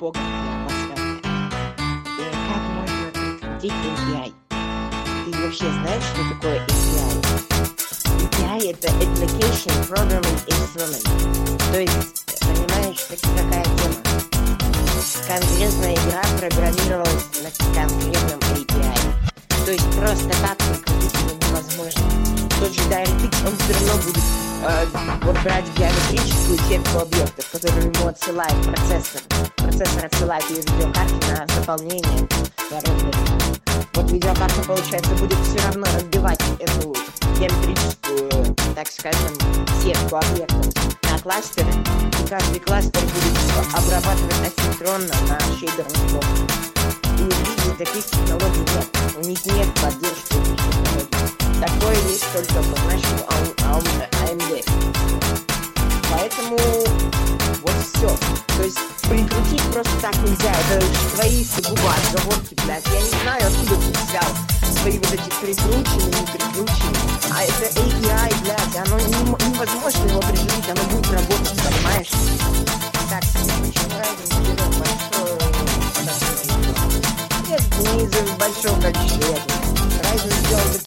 богом на подставке. Как можно прикрутить API? Ты вообще знаешь, что такое API? API — это Application Programming Instrument. То есть, понимаешь, какая тема? Конкретная игра программировалась на конкретном API. То есть просто так прикрутить его невозможно. Тот же DirectX, он все равно будет брать геометрическую сетку объектов, которую ему отсылает процессор. Процессор отсылает ее видеокарте на заполнение, на рендеринг. Вот видеокарта, получается, будет все равно разбивать эту геометрическую, так скажем, сетку объектов на кластеры, и каждый кластер будет обрабатывать асинхронно на шейдерных блоках. И в виде таких технологий нет. У них нет поддержки этих технологий. Такое есть только по нашему AMD. Поэтому вот все. То есть прикрутить просто так нельзя. Это твои сугубо отговорки, блядь. Я не знаю, откуда ты взял свои вот эти прикрученные, не прикрученные. А это API, блядь, оно невозможно его прикрутить, оно будет работать, понимаешь? Так, почему разница берет большое... Нет, не из-за большого количества ядер.